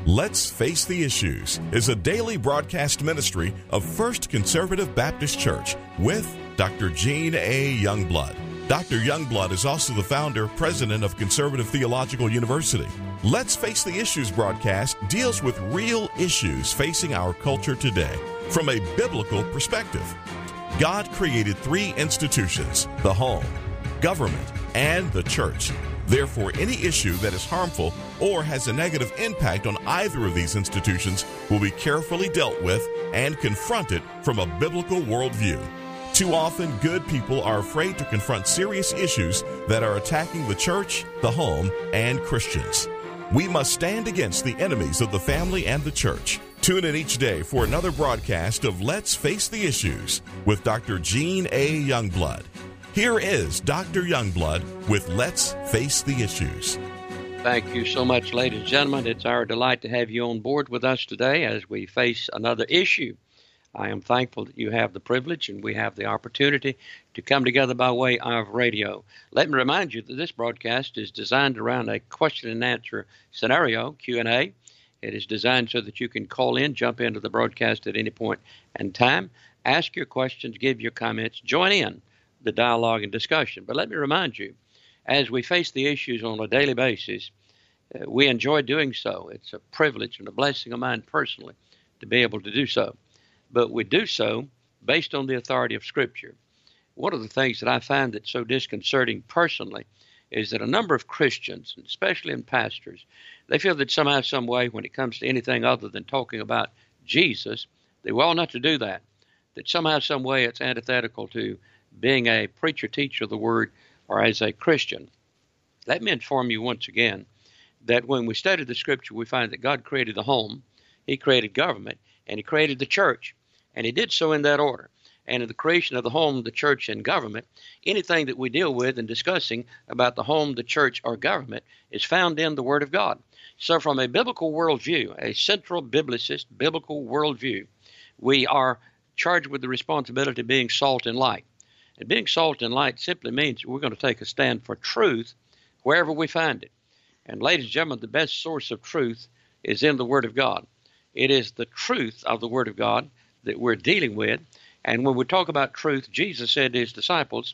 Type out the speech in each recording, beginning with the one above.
Let's Face the Issues is a daily broadcast ministry of First Conservative Baptist Church with Dr. Gene A. Youngblood. Dr. Youngblood is also the founder, president of Conservative Theological University. Let's Face the Issues broadcast deals with real issues facing our culture today from a biblical perspective. God created three institutions: the home, government, and the church. Therefore, any issue that is harmful or has a negative impact on either of these institutions will be carefully dealt with and confronted from a biblical worldview. Too often, good people are afraid to confront serious issues that are attacking the church, the home, and Christians. We must stand against the enemies of the family and the church. Tune in each day for another broadcast of Let's Face the Issues with Dr. Gene A. Youngblood. Here is Dr. Youngblood with Let's Face the Issues. Thank you so much, ladies and gentlemen. It's our delight to have you on board with us today as we face another issue. I am thankful that you have the privilege and we have the opportunity to come together by way of radio. Let me remind you that this broadcast is designed around a question and answer scenario, Q&A. It is designed so that you can call in, jump into the broadcast at any point in time, ask your questions, give your comments, join in the dialogue and discussion. But let me remind you, as we face the issues on a daily basis, we enjoy doing so. It's a privilege and a blessing of mine personally to be able to do so. But we do so based on the authority of Scripture. One of the things that I find that's so disconcerting personally is that a number of Christians, and especially in pastors, they feel that somehow, some way, when it comes to anything other than talking about Jesus, they well not to do that. That somehow, some way, it's antithetical to being a preacher, teacher of the Word, or as a Christian. Let me inform you once again that when we study the Scripture, we find that God created the home, He created government, and He created the church. And He did so in that order. And in the creation of the home, the church, and government, anything that we deal with in discussing about the home, the church, or government is found in the Word of God. So from a biblical worldview, a central biblicist biblical worldview, we are charged with the responsibility of being salt and light. And being salt and light simply means we're going to take a stand for truth wherever we find it. And ladies and gentlemen, the best source of truth is in the Word of God. It is the truth of the Word of God that we're dealing with. And when we talk about truth, Jesus said to His disciples,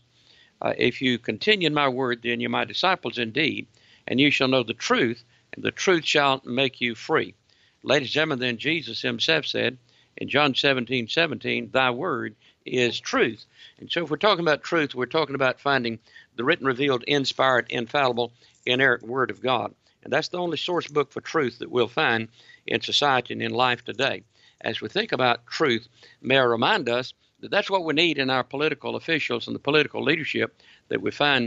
if you continue in my word, then you're my disciples indeed, and you shall know the truth, and the truth shall make you free. Ladies and gentlemen, then Jesus Himself said in John 17:17, thy word is truth. And so if we're talking about truth, we're talking about finding the written, revealed, inspired, infallible, inerrant Word of God. And that's the only source book for truth that we'll find in society and in life today. As we think about truth, may I remind us that that's what we need in our political officials and the political leadership that we find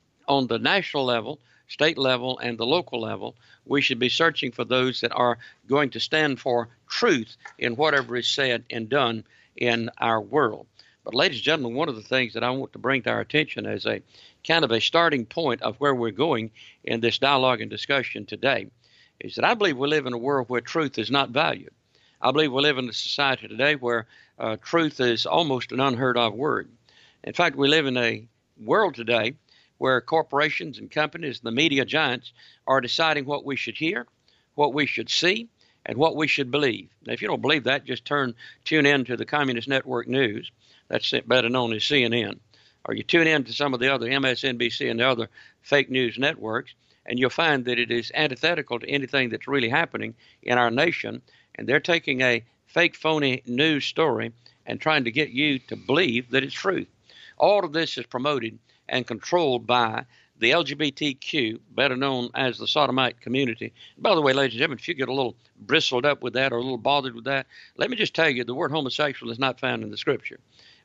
on the national level, state level, and the local level. We should be searching for those that are going to stand for truth in whatever is said and done in our world. But ladies and gentlemen, one of the things that I want to bring to our attention as a kind of a starting point of where we're going in this dialogue and discussion today is that I believe we live in a world where truth is not valued. I believe we live in a society today where truth is almost an unheard of word. In fact, we live in a world today where corporations and companies, the media giants, are deciding what we should hear, what we should see, and what we should believe. Now, if you don't believe that, just tune in to the Communist Network News. That's better known as CNN. Or you tune in to some of the other MSNBC and the other fake news networks, and you'll find that it is antithetical to anything that's really happening in our nation. And they're taking a fake, phony news story and trying to get you to believe that it's truth. All of this is promoted and controlled by the LGBTQ, better known as the sodomite community. By the way, ladies and gentlemen, if you get a little bristled up with that or a little bothered with that, let me just tell you the word homosexual is not found in the Scripture.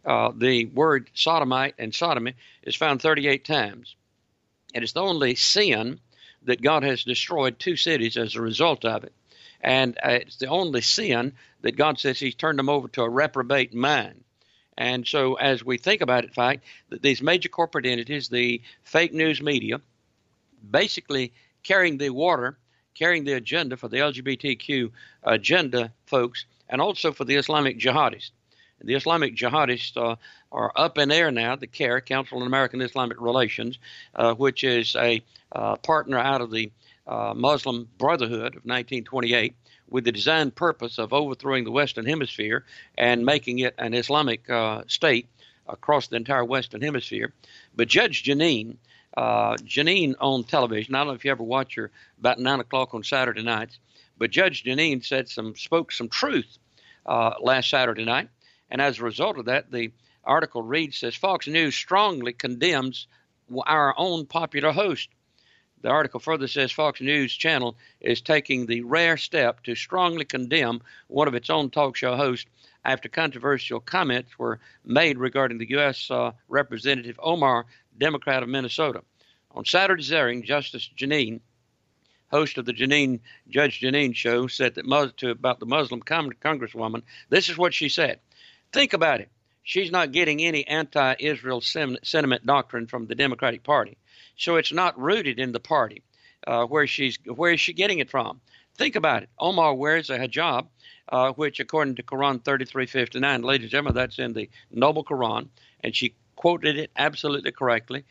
The word sodomite and sodomy is found 38 times. And it's the only sin that God has destroyed 2 cities as a result of it. And it's the only sin that God says He's turned them over to a reprobate mind. And so as we think about it, in fact, that these major corporate entities, the fake news media, basically carrying the water, carrying the agenda for the LGBTQ agenda folks, and also for the Islamic jihadists. The Islamic jihadists are up in air now. The CAIR, Council on American Islamic Relations, which is a partner out of the Muslim Brotherhood of 1928 with the designed purpose of overthrowing the Western Hemisphere and making it an Islamic state across the entire Western Hemisphere. But Judge Jeanine on television, I don't know if you ever watch her about 9 o'clock on Saturday nights, but Judge Jeanine spoke some truth last Saturday night. And as a result of that, the article reads, says, Fox News strongly condemns our own popular host. The article further says Fox News Channel is taking the rare step to strongly condemn one of its own talk show hosts after controversial comments were made regarding the U.S. Representative Omar, Democrat of Minnesota. On Saturday's airing, Justice Jeanine, host of the Judge Jeanine show, said that about the Muslim congresswoman, this is what she said. Think about it. She's not getting any anti-Israel sentiment doctrine from the Democratic Party. So it's not rooted in the party. Where is she getting it from? Think about it. Omar wears a hijab, which according to Quran 33:59, ladies and gentlemen, that's in the Noble Quran, and she quoted it absolutely correctly.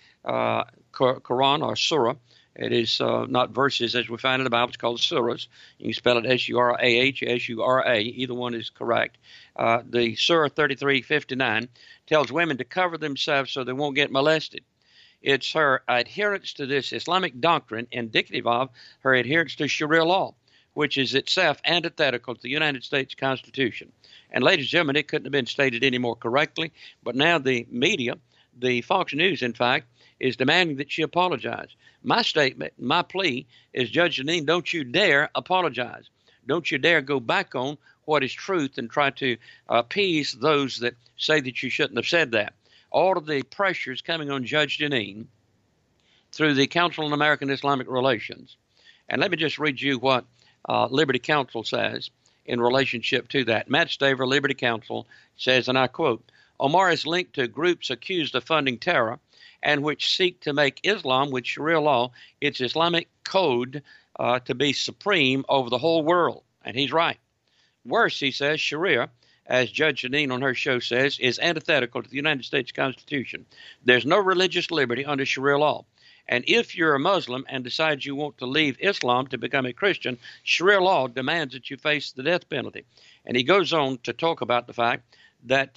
Quran or surah. It is not verses as we find in the Bible. It's called surahs. You can spell it S-U-R-A-H, S-U-R-A. Either one is correct. The Surah 33:59 tells women to cover themselves so they won't get molested. It's her adherence to this Islamic doctrine indicative of her adherence to Sharia law, which is itself antithetical to the United States Constitution. And ladies and gentlemen, it couldn't have been stated any more correctly, but now the media, the Fox News, in fact, is demanding that she apologize. My statement, my plea is, Judge Jeanine, don't you dare apologize. Don't you dare go back on what is truth and try to appease those that say that you shouldn't have said that. All of the pressures coming on Judge Jeanine through the Council on American Islamic Relations. And let me just read you what Liberty Counsel says in relationship to that. Matt Staver, Liberty Counsel, says, and I quote, Omar is linked to groups accused of funding terror and which seek to make Islam, with Sharia law, its Islamic code, to be supreme over the whole world. And he's right. Worse, he says, Sharia, as Judge Jeanine on her show says, is antithetical to the United States Constitution. There's no religious liberty under Sharia law. And if you're a Muslim and decide you want to leave Islam to become a Christian, Sharia law demands that you face the death penalty. And he goes on to talk about the fact that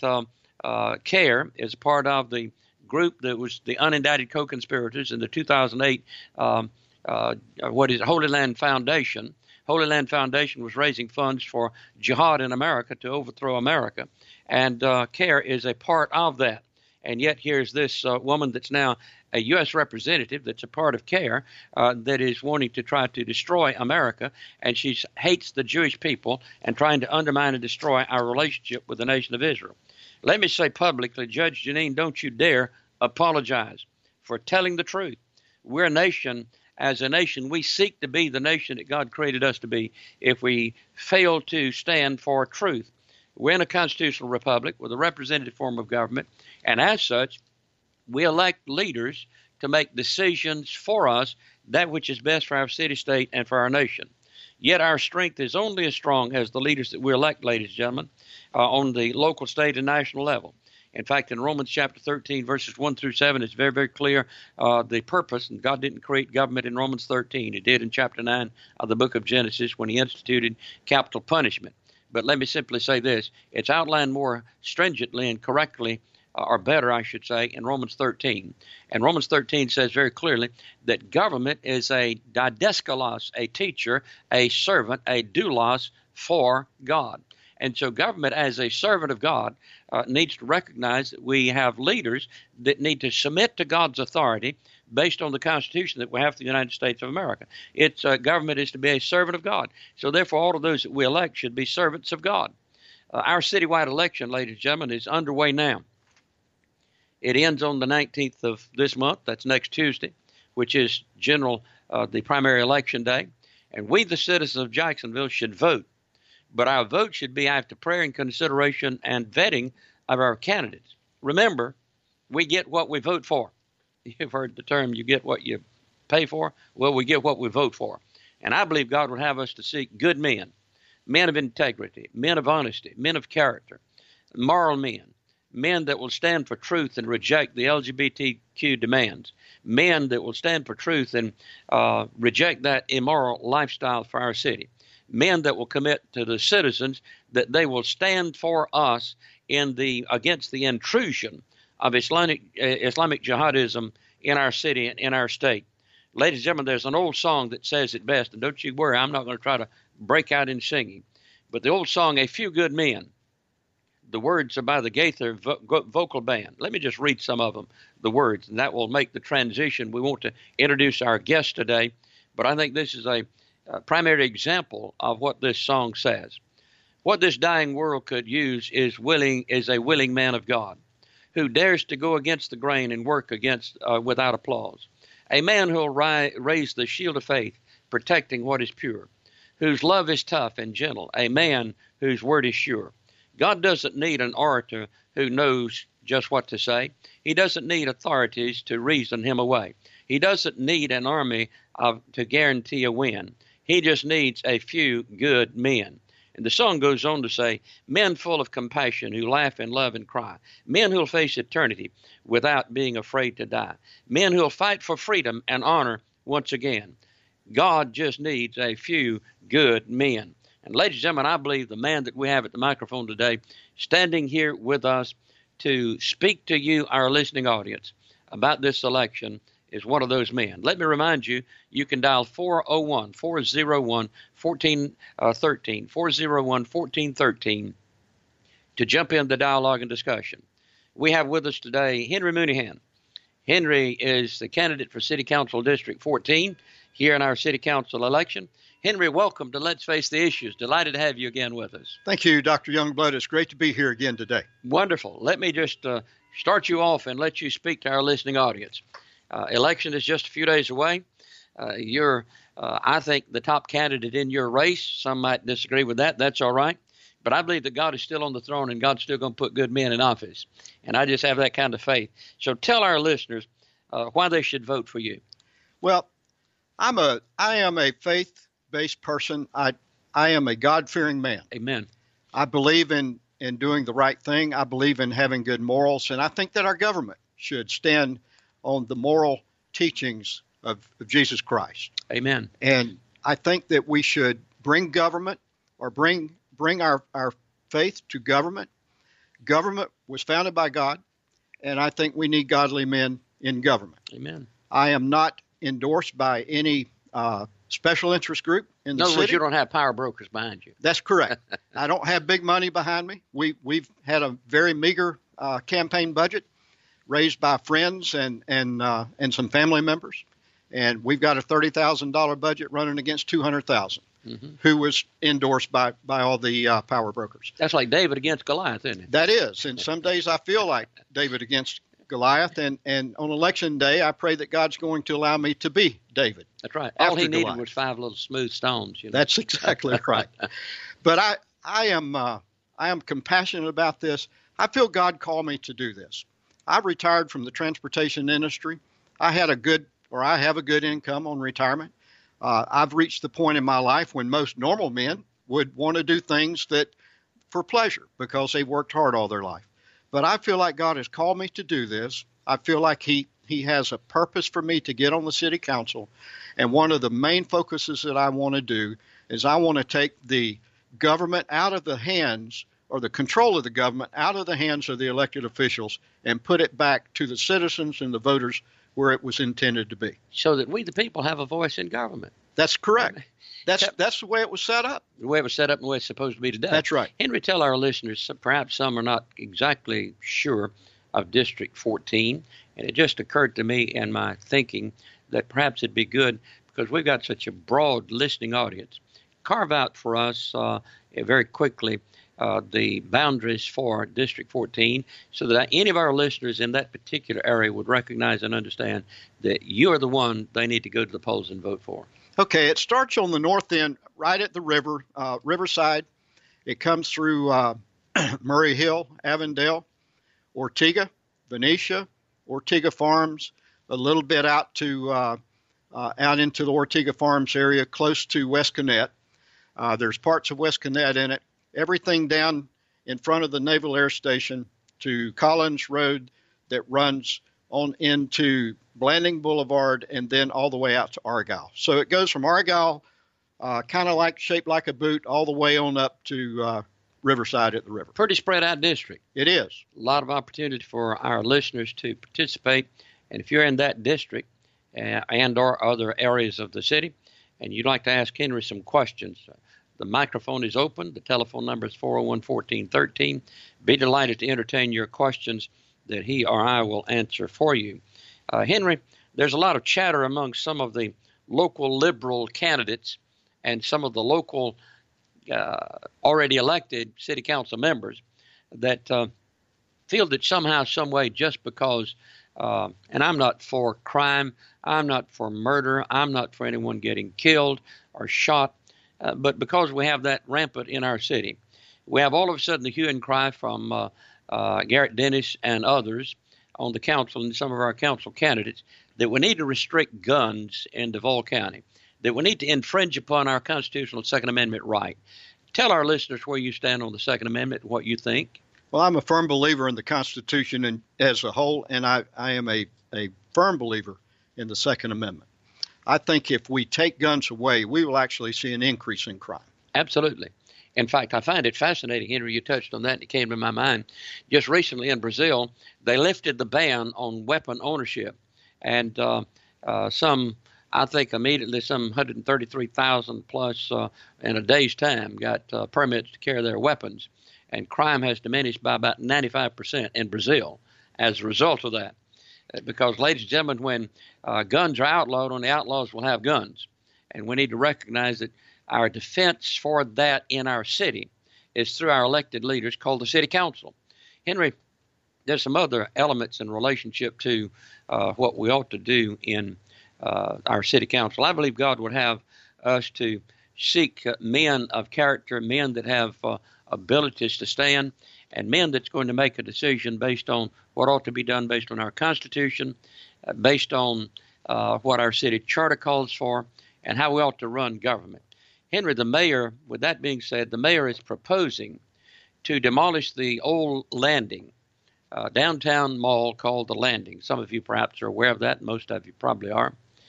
CARE is part of the group that was the unindicted co-conspirators in the 2008 Holy Land Foundation. Holy Land Foundation was raising funds for jihad in America to overthrow America, and CARE is a part of that. And yet here's this woman that's now a U.S. representative that's a part of CARE that is wanting to try to destroy America, and she hates the Jewish people and trying to undermine and destroy our relationship with the nation of Israel. Let me say publicly, Judge Jeanine, don't you dare apologize for telling the truth. We're a nation. As a nation, we seek to be the nation that God created us to be. If we fail to stand for truth, we're in a constitutional republic with a representative form of government, and as such, we elect leaders to make decisions for us, that which is best for our city, state, and for our nation. Yet our strength is only as strong as the leaders that we elect, ladies and gentlemen, on the local, state, and national level. In fact, in Romans chapter 13, verses 1 through 7, it's very, very clear the purpose. And God didn't create government in Romans 13. He did in chapter 9 of the book of Genesis when he instituted capital punishment. But let me simply say this. It's outlined more stringently and correctly, or better, I should say, in Romans 13. And Romans 13 says very clearly that government is a didaskalos, a teacher, a servant, a doulos for God. And so government, as a servant of God, needs to recognize that we have leaders that need to submit to God's authority based on the Constitution that we have for the United States of America. Its government is to be a servant of God. So therefore, all of those that we elect should be servants of God. Our citywide election, ladies and gentlemen, is underway now. It ends on the 19th of this month. That's next Tuesday, which is the primary election day. And we, the citizens of Jacksonville, should vote. But our vote should be after prayer and consideration and vetting of our candidates. Remember, we get what we vote for. You've heard the term, you get what you pay for. Well, we get what we vote for. And I believe God would have us to seek good men, men of integrity, men of honesty, men of character, moral men, men that will stand for truth and reject the LGBTQ demands, men that will stand for truth and reject that immoral lifestyle for our city. Men that will commit to the citizens that they will stand for us against the intrusion of Islamic jihadism in our city and in our state. Ladies and gentlemen, there's an old song that says it best, and don't you worry, I'm not going to try to break out in singing. But the old song, A Few Good Men, the words are by the Gaither Vocal Band. Let me just read some of them, the words, and that will make the transition. We want to introduce our guest today, but I think this is a primary example of what this song says. What this dying world could use is a willing man of God, who dares to go against the grain and work without applause. A man who will raise the shield of faith, protecting what is pure, whose love is tough and gentle, a man whose word is sure. God doesn't need an orator who knows just what to say. He doesn't need authorities to reason him away. He doesn't need an army to guarantee a win. He just needs a few good men. And the song goes on to say, men full of compassion who laugh and love and cry. Men who'll face eternity without being afraid to die. Men who'll fight for freedom and honor once again. God just needs a few good men. And ladies and gentlemen, I believe the man that we have at the microphone today, standing here with us to speak to you, our listening audience, about this election, is one of those men. Let me remind you, you can dial 401-401-1413, 401-1413 to jump in the dialogue and discussion. We have with us today Henry Mooneyhan. Henry is the candidate for City Council District 14 here in our City Council election. Henry, welcome to Let's Face the Issues. Delighted to have you again with us. Thank you, Dr. Youngblood. It's great to be here again today. Wonderful. Let me just start you off and let you speak to our listening audience. Election is just a few days away. You're, I think, the top candidate in your race. Some might disagree with that. That's all right. But I believe that God is still on the throne and God's still going to put good men in office. And I just have that kind of faith. So tell our listeners why they should vote for you. Well, I am a faith-based person. I am a God-fearing man. Amen. I believe in doing the right thing. I believe in having good morals. And I think that our government should stand on the moral teachings of Jesus Christ. Amen. And I think that we should bring government or bring our faith to government. Government was founded by God, and I think we need godly men in government. Amen. I am not endorsed by any special interest group in the city. In other words, you don't have power brokers behind you. That's correct. I don't have big money behind me. We've had a very meager campaign budget raised by friends and some family members, and we've got a $30,000 budget running against $200,000, who was endorsed by all the power brokers. That's like David against Goliath, isn't it? That is, and some days I feel like David against Goliath, and on election day I pray that God's going to allow me to be David. That's right. All he needed Goliath was 5 little smooth stones. You know? That's exactly right. But I am compassionate about this. I feel God called me to do this. I retired from the transportation industry. I have a good income on retirement. I've reached the point in my life when most normal men would want to do things for pleasure because they worked hard all their life. But I feel like God has called me to do this. I feel like He has a purpose for me to get on the city council. And one of the main focuses that I want to do is I want to take the government out of the hands, or the control of the government out of the hands of the elected officials, and put it back to the citizens and the voters where it was intended to be. So that we, the people, have a voice in government. That's correct. That's the way it was set up. The way it was set up and the way it's supposed to be today. That's right. Henry, tell our listeners, perhaps some are not exactly sure of District 14, and it just occurred to me in my thinking that perhaps it'd be good, because we've got such a broad listening audience, carve out for us very quickly the boundaries for District 14 so that any of our listeners in that particular area would recognize and understand that you're the one they need to go to the polls and vote for. Okay, it starts on the north end, right at the river, Riverside. It comes through Murray Hill, Avondale, Ortega, Benicia, Ortega Farms, a little bit out into the Ortega Farms area, close to West Connect. There's parts of West Connect in it. Everything down in front of the Naval Air Station to Collins Road that runs on into Blanding Boulevard, and then all the way out to Argyle. So it goes from Argyle, kind of like shaped like a boot, all the way on up to Riverside at the river. Pretty spread out district. It is. A lot of opportunity for our listeners to participate. And if you're in that district and or other areas of the city, and you'd like to ask Henry some questions, the microphone is open. The telephone number is 401-1413. Be delighted to entertain your questions that he or I will answer for you. Henry, there's a lot of chatter among some of the local liberal candidates and some of the local already elected city council members that feel that somehow, some way, just because, and I'm not for crime, I'm not for murder, I'm not for anyone getting killed or shot, but because we have that rampant in our city, we have all of a sudden the hue and cry from Garrett Dennis and others on the council and some of our council candidates that we need to restrict guns in Duval County, that we need to infringe upon our constitutional Second Amendment right. Tell our listeners where you stand on the Second Amendment, what you think. Well, I'm a firm believer in the Constitution as a whole, and I am a firm believer in the Second Amendment. I think if we take guns away, we will actually see an increase in crime. Absolutely. In fact, I find it fascinating, Henry, you touched on that, and it came to my mind. Just recently in Brazil, they lifted the ban on weapon ownership, and I think immediately some 133,000 plus in a day's time got permits to carry their weapons, and crime has diminished by about 95% in Brazil as a result of that. Because, ladies and gentlemen, when guns are outlawed, only outlaws will have guns, and we need to recognize that our defense for that in our city is through our elected leaders called the city council. Henry, there's some other elements in relationship to what we ought to do in our city council. I believe God would have us to seek men of character, men that have abilities to stand, and men that's going to make a decision based on what ought to be done based on our Constitution, based on what our city charter calls for, and how we ought to run government. Henry, the mayor, with that being said, the mayor is proposing to demolish the old Landing, downtown mall called the Landing. Some of you perhaps are aware of that. Most of you probably are.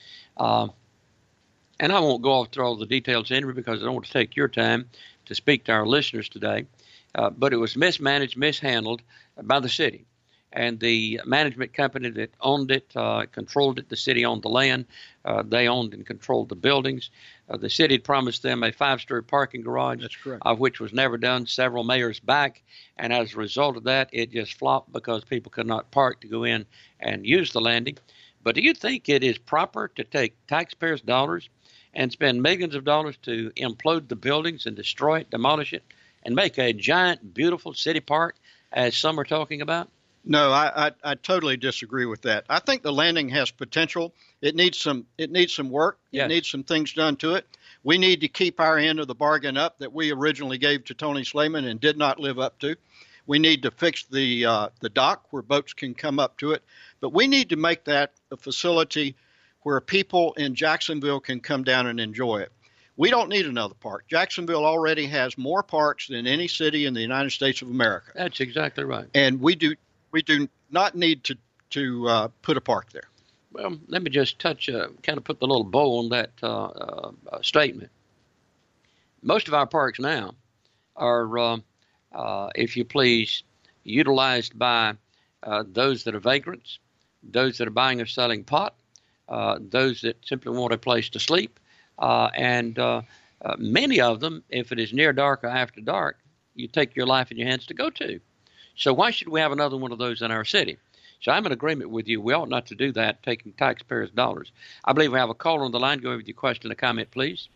And I won't go off through all the details, Henry, because I don't want to take your time to speak to our listeners today. But it was mismanaged, mishandled by the city. And the management company that owned it, controlled it, the city owned the land. They owned and controlled the buildings. The city had promised them a 5-story parking garage, That's correct, which was never done several mayors back. And as a result of that, it just flopped because people could not park to go in and use the Landing. But do you think it is proper to take taxpayers' dollars and spend millions of dollars to implode the buildings and destroy it, demolish it, and make a giant, beautiful city park, as some are talking about? No, I totally disagree with that. I think the Landing has potential. It needs some work. Yes. It needs some things done to it. We need to keep our end of the bargain up that we originally gave to Tony Slayman and did not live up to. We need to fix the dock where boats can come up to it. But we need to make that a facility where people in Jacksonville can come down and enjoy it. We don't need another park. Jacksonville already has more parks than any city in the United States of America. That's exactly right. And we do not need to put a park there. Well, let me just kind of put the little bow on that statement. Most of our parks now are, if you please, utilized by those that are vagrants, those that are buying or selling pot, those that simply want a place to sleep, and many of them, if it is near dark or after dark, you take your life in your hands to go to. So why should we have another one of those in our city? So I'm in agreement with you. We ought not to do that, taking taxpayers' dollars. I believe we have a caller on the line. Go ahead with your question or comment, please.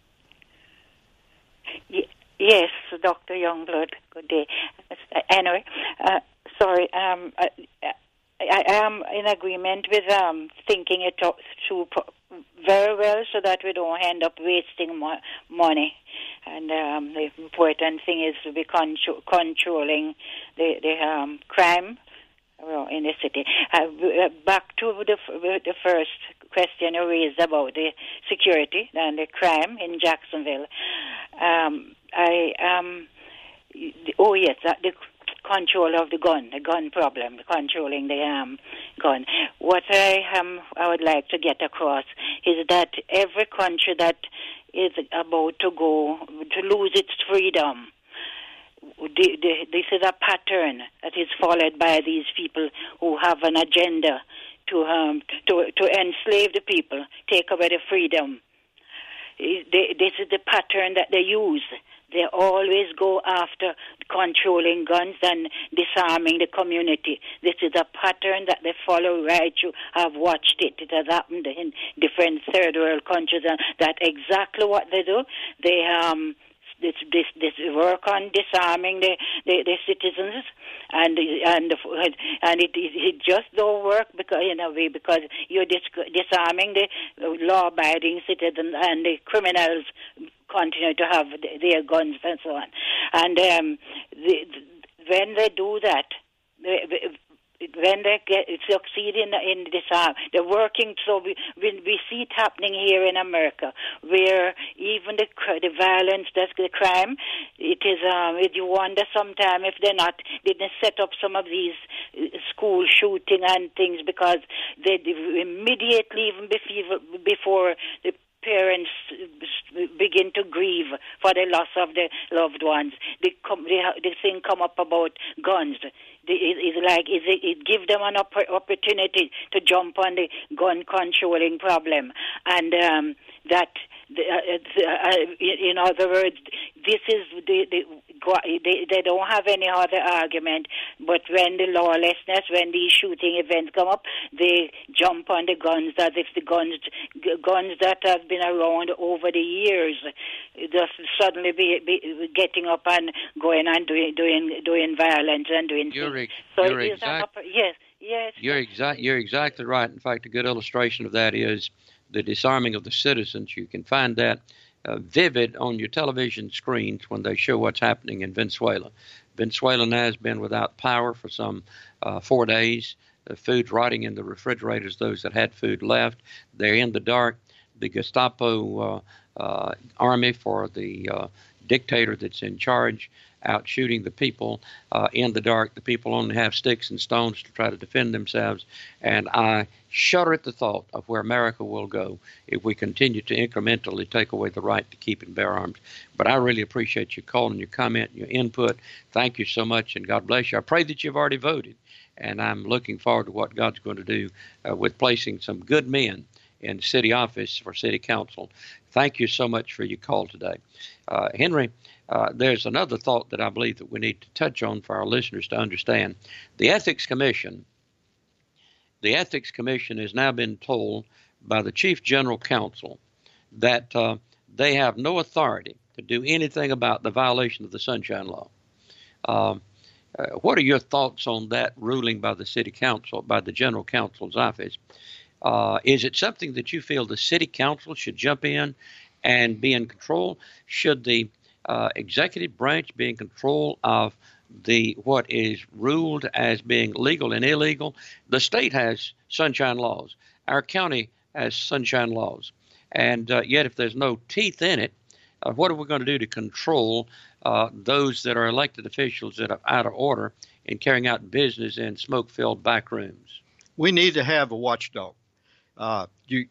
Yes, Dr. Youngblood. Good day. Anyway, sorry. I am in agreement with thinking it through very well so that we don't end up wasting money. And the important thing is to be controlling the crime in the city. Back to the first question you raised about the security and the crime in Jacksonville. The control of the gun problem, controlling the gun. What I would like to get across is that every country that is about to lose its freedom, this is a pattern that is followed by these people who have an agenda to enslave the people, take away the freedom. This is the pattern that they use. They always go after controlling guns and disarming the community. This is a pattern that they follow right through. I've watched it. It has happened in different third world countries, and that's exactly what they do. They this work on disarming the citizens, and it just don't work because you're disarming the law-abiding citizens, and the criminals continue to have their guns and so on. And when they do that, when they succeed in disarm, they're working. So we see it happening here in America, where even the violence, that's the crime. It is. You wonder sometimes if didn't set up some of these school shooting and things, because they immediately, even before the parents begin to grieve for the loss of their loved ones, the thing come up about guns. It gives them an opportunity to jump on the gun controlling problem, and in other words, this is they don't have any other argument. But when the lawlessness, when these shooting events come up, they jump on the guns as if the guns that have been around over the years just suddenly be getting up and going and doing violence and doing things. Yes. You're exactly right. In fact, a good illustration of that is the disarming of the citizens. You can find that vivid on your television screens when they show what's happening in Venezuela. Venezuela now has been without power for some 4 days. The food's rotting in the refrigerators, those that had food left. They're in the dark. The Gestapo army for the dictator that's in charge out shooting the people in the dark. The people only have sticks and stones to try to defend themselves. And I shudder at the thought of where America will go if we continue to incrementally take away the right to keep and bear arms. But I really appreciate your call and your comment, your input. Thank you so much, and God bless you. I pray that you've already voted, and I'm looking forward to what God's going to do with placing some good men in city office for city council. Thank you so much for your call today. Henry, there's another thought that I believe that we need to touch on for our listeners to understand. The Ethics Commission has now been told by the Chief General Counsel that they have no authority to do anything about the violation of the Sunshine Law. What are your thoughts on that ruling by the City Council, by the General Counsel's office? Is it something that you feel the City Council should jump in and be in control? Should the executive branch be in control of what is ruled as being legal and illegal? The state has sunshine laws. Our county has sunshine laws. And yet if there's no teeth in it, what are we going to do to control those that are elected officials that are out of order in carrying out business in smoke-filled back rooms? We need to have a watchdog. You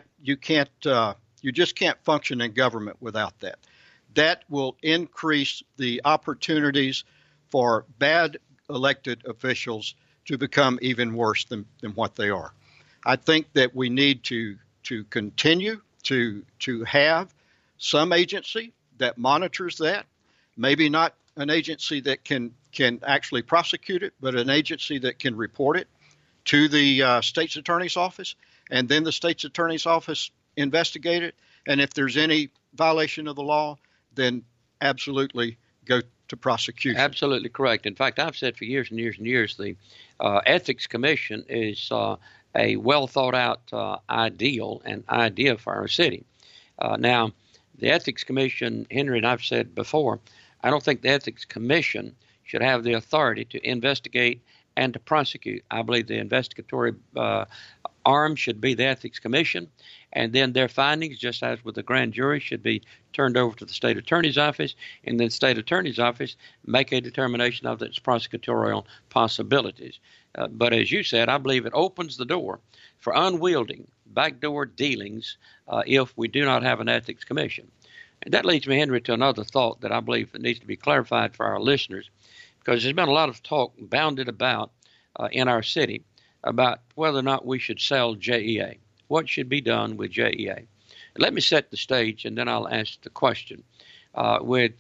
just can't function in government without that. That will increase the opportunities for bad elected officials to become even worse than what they are. I think that we need to continue to have some agency that monitors that. Maybe not an agency that can actually prosecute it, but an agency that can report it to the state's attorney's office, and then the state's attorney's office investigate it. And if there's any violation of the law, then absolutely go to prosecution. Absolutely correct. In fact, I've said for years and years and years, the Ethics Commission is a well thought out ideal and idea for our city. Now, the Ethics Commission, Henry and I've said before, I don't think the Ethics Commission should have the authority to investigate and to prosecute. I believe the investigatory arm should be the Ethics Commission, and then their findings, just as with the grand jury, should be turned over to the state attorney's office, and the state attorney's office make a determination of its prosecutorial possibilities. But as you said, I believe it opens the door for unwielding backdoor dealings if we do not have an ethics commission. And that leads me, Henry, to another thought that I believe that needs to be clarified for our listeners, because there's been a lot of talk bounded about in our city about whether or not we should sell JEA. What should be done with JEA? Let me set the stage, and then I'll ask the question. With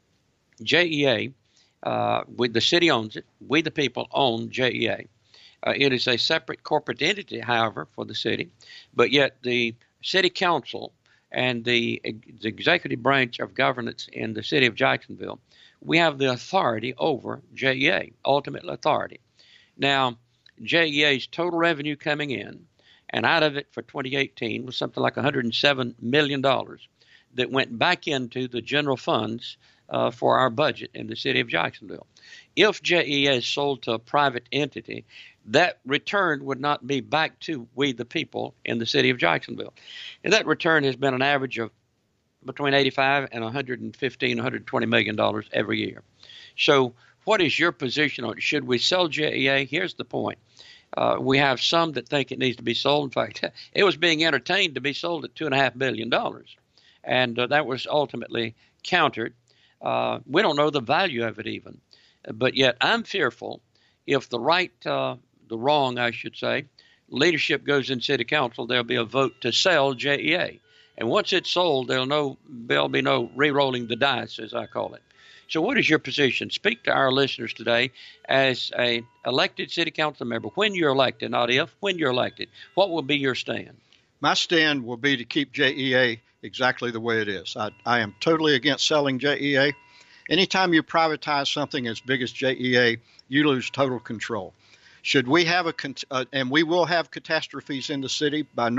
JEA, with the city owns it, we the people own JEA. It is a separate corporate entity, however, for the city, but yet the city council and the executive branch of governance in the city of Jacksonville, we have the authority over JEA, ultimate authority. Now, JEA's total revenue coming in, and out of it for 2018 was something like $107 million that went back into the general funds for our budget in the city of Jacksonville. If JEA is sold to a private entity, that return would not be back to we the people in the city of Jacksonville. And that return has been an average of between $85 and $115, $120 million every year. So what is your position on it? Should we sell JEA? Here's the point. We have some that think it needs to be sold. In fact, it was being entertained to be sold at $2.5 billion. And that was ultimately countered. We don't know the value of it even. But yet I'm fearful if the wrong, I should say, leadership goes in city council, there'll be a vote to sell JEA. And once it's sold, there'll be no re-rolling the dice, as I call it. So what is your position? Speak to our listeners today as an elected city council member. When you're elected, not if, when you're elected, what will be your stand? My stand will be to keep JEA exactly the way it is. I am totally against selling JEA. Anytime you privatize something as big as JEA, you lose total control. Should we have and we will have catastrophes in the city by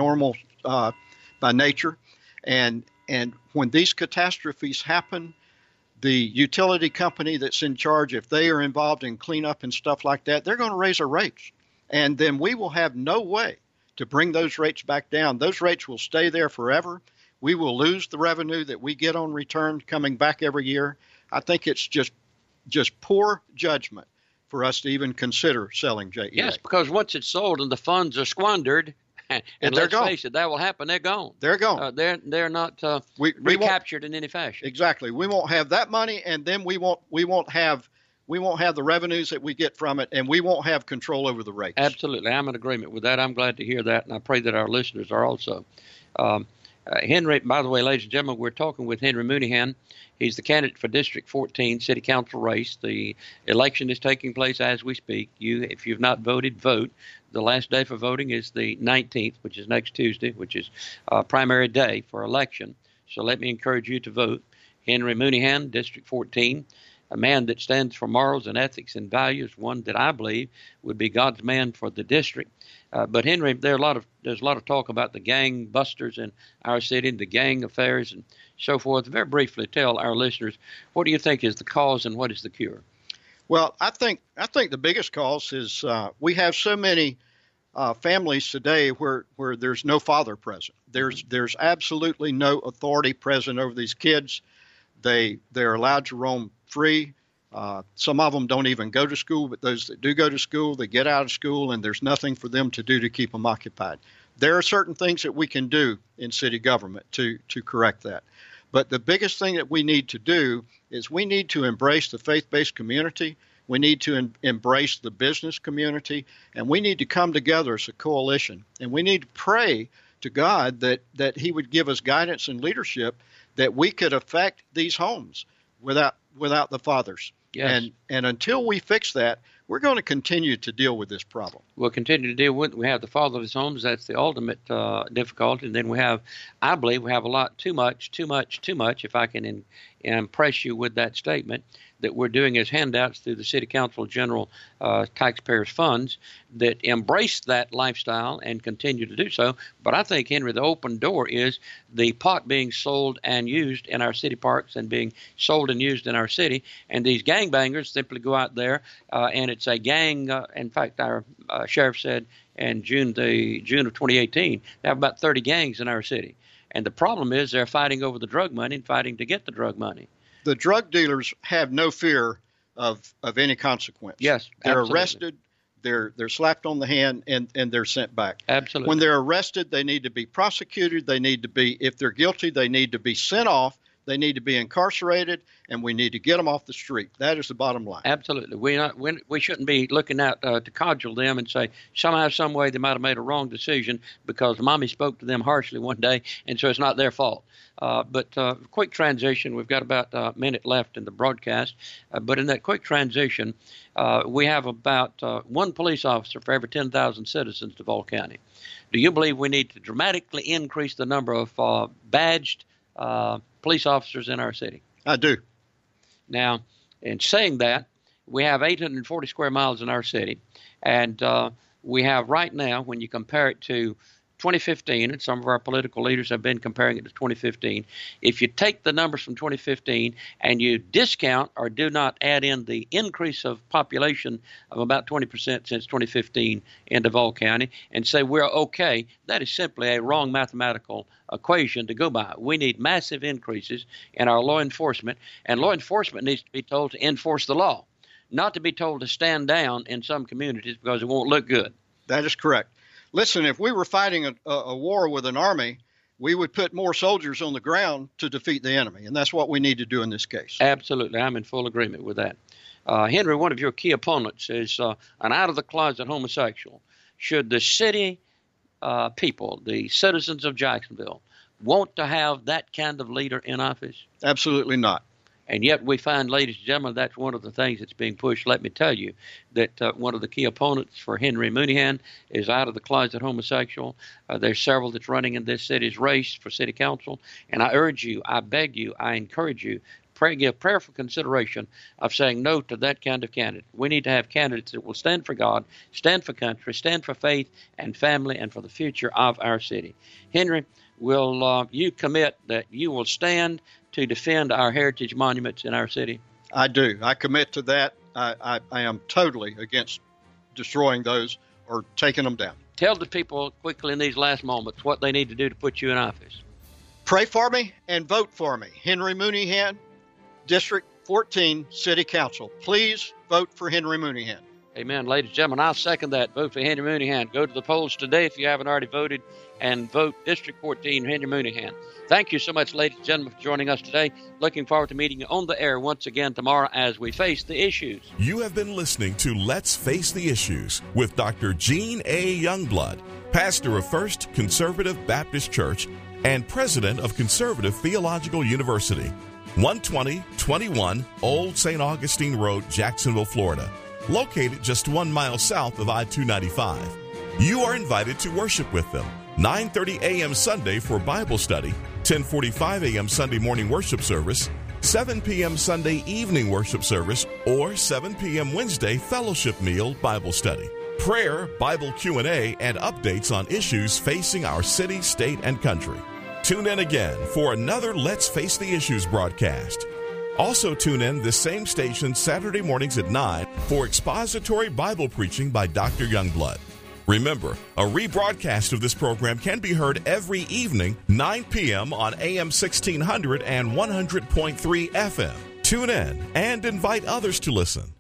nature, and when these catastrophes happen, the utility company that's in charge, if they are involved in cleanup and stuff like that, they're going to raise our rates. And then we will have no way to bring those rates back down. Those rates will stay there forever. We will lose the revenue that we get on return coming back every year. I think it's just poor judgment for us to even consider selling JEA. Yes, because once it's sold and the funds are squandered, and let's face it, that will happen. They're gone. They're gone. They're not recaptured in any fashion. Exactly. We won't have that money, and then we won't have the revenues that we get from it, and we won't have control over the rates. Absolutely, I'm in agreement with that. I'm glad to hear that, and I pray that our listeners are also. Henry, by the way, ladies and gentlemen, we're talking with Henry Mooneyhan. He's the candidate for District 14 City Council race. The election is taking place as we speak. If you've not voted, vote. The last day for voting is the 19th, which is next Tuesday, which is primary day for election. So let me encourage you to vote. Henry Mooneyhan, District 14, a man that stands for morals and ethics and values, one that I believe would be God's man for the district. But Henry, there's a lot of talk about the gang busters in our city, the gang affairs and so forth. Very briefly, tell our listeners, what do you think is the cause and what is the cure? Well, I think the biggest cause is we have so many families today where there's no father present. There's absolutely no authority present over these kids. They're allowed to roam free. Some of them don't even go to school, but those that do go to school, they get out of school, and there's nothing for them to do to keep them occupied. There are certain things that we can do in city government to correct that. But the biggest thing that we need to do is we need to embrace the faith-based community. We need to embrace the business community, and we need to come together as a coalition. And we need to pray to God that He would give us guidance and leadership that we could affect these homes without the fathers. Yes. And until we fix that, we're going to continue to deal with this problem. We'll continue to deal with it. We have the fatherless homes. That's the ultimate difficulty. And then I believe we have a lot too much, if I can impress you with that statement, that we're doing as handouts through the City Council General Taxpayers Funds that embrace that lifestyle and continue to do so. But I think, Henry, the open door is the pot being sold and used in our city parks and being sold and used in our city. And these gangbangers simply go out there and it's a gang. In fact, our sheriff said in June of 2018, they have about 30 gangs in our city. And the problem is they're fighting over the drug money and fighting to get the drug money. The drug dealers have no fear of any consequence. Yes, they're absolutely. arrested, they're slapped on the hand, and they're sent back. Absolutely. When they're arrested, they need to be prosecuted. They need to be, if they're guilty, they need to be sent off. They need to be incarcerated, and we need to get them off the street. That is the bottom line. Absolutely. We shouldn't be looking out to cudgel them and say somehow, some way they might have made a wrong decision because mommy spoke to them harshly one day, and so it's not their fault. But quick transition. We've got about a minute left in the broadcast. But in that quick transition, we have about one police officer for every 10,000 citizens in Duval County. Do you believe we need to dramatically increase the number of badged police officers in our city? I do. Now, in saying that, we have 840 square miles in our city, and we have right now, when you compare it to 2015, and some of our political leaders have been comparing it to 2015, if you take the numbers from 2015 and you discount or do not add in the increase of population of about 20% since 2015 in Duval County and say we're okay, that is simply a wrong mathematical equation to go by. We need massive increases in our law enforcement, and law enforcement needs to be told to enforce the law, not to be told to stand down in some communities because it won't look good. That is correct. Listen, if we were fighting a war with an army, we would put more soldiers on the ground to defeat the enemy, and that's what we need to do in this case. Absolutely. I'm in full agreement with that. Henry, one of your key opponents is an out-of-the-closet homosexual. Should the city people, the citizens of Jacksonville, want to have that kind of leader in office? Absolutely not. And yet we find, ladies and gentlemen, that's one of the things that's being pushed. Let me tell you that one of the key opponents for Henry Mooneyhan is out-of-the-closet homosexual. There's several that's running in this city's race for city council. And I urge you, I beg you, I encourage you, give prayerful consideration of saying no to that kind of candidate. We need to have candidates that will stand for God, stand for country, stand for faith and family, and for the future of our city. Henry, will you commit that you will stand to defend our heritage monuments in our city? I do. I commit to that. I am totally against destroying those or taking them down. Tell the people quickly in these last moments what they need to do to put you in office. Pray for me and vote for me. Henry Mooneyhan, District 14, City Council. Please vote for Henry Mooneyhan. Amen. Ladies and gentlemen, I'll second that. Vote for Henry Mooneyhan. Go to the polls today if you haven't already voted and vote District 14, Henry Mooneyhan. Thank you so much, ladies and gentlemen, for joining us today. Looking forward to meeting you on the air once again tomorrow as we face the issues. You have been listening to Let's Face the Issues with Dr. Gene A. Youngblood, pastor of First Conservative Baptist Church and president of Conservative Theological University, 12021 Old St. Augustine Road, Jacksonville, Florida, located just 1 mile south of I-295. You are invited to worship with them 9:30 a.m. Sunday for Bible study, 10:45 a.m. Sunday morning worship service, 7 p.m. Sunday evening worship service, or 7 p.m. Wednesday fellowship meal Bible study, prayer, Bible Q&A, and updates on issues facing our city, state, and country. Tune in again for another Let's Face the Issues broadcast. Also tune in this same station Saturday mornings at 9 for expository Bible preaching by Dr. Youngblood. Remember, a rebroadcast of this program can be heard every evening, 9 p.m. on AM 1600 and 100.3 FM. Tune in and invite others to listen.